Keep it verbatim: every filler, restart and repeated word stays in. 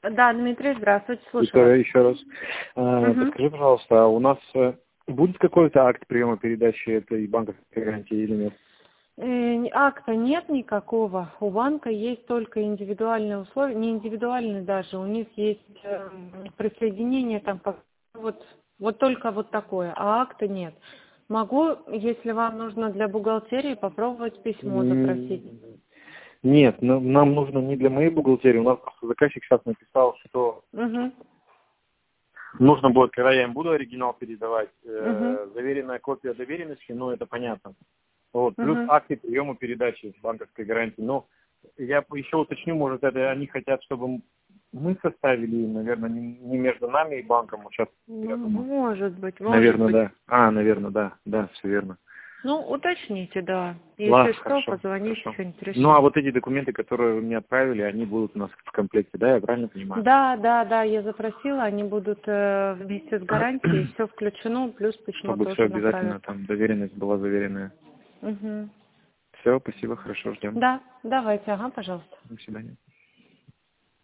Да, Дмитрий, здравствуйте, слушаю Виктория, вас. еще раз. А, Угу. Подскажи, пожалуйста, а у нас э, будет какой-то акт приема передачи этой банковской гарантии или нет? Э, акта нет никакого. У банка есть только индивидуальные условия, не индивидуальные даже. У них есть э, присоединение там, как- вот, вот только вот такое, а акта нет. Могу, если вам нужно для бухгалтерии, попробовать письмо запросить. М, Нет, нам нам нужно не для моей бухгалтерии. У нас просто заказчик сейчас написал, что Угу. нужно будет, когда я им буду оригинал передавать, Угу. э, заверенная копия доверенности, ну это понятно. Вот, плюс Угу. акты приема передачи банковской гарантии. Но я еще уточню, может, это они хотят, чтобы мы составили, наверное, не не между нами и банком. Вот сейчас я Ну, думаю. может быть, может Наверное, быть. да. А, наверное, да. Да, все верно. Ну, уточните, да. Если Ладно, что, хорошо, позвоните, хорошо. что-нибудь Ну, а решим. вот эти документы, которые вы мне отправили, они будут у нас в комплекте, да, я правильно понимаю? Да, да, да, я запросила, они будут э, вместе с гарантией, все включено, плюс письмо Чтобы все тоже обязательно, направят. там, доверенность была заверенная. Угу. Все, спасибо, хорошо, ждем. Да, давайте, ага, пожалуйста. До свидания.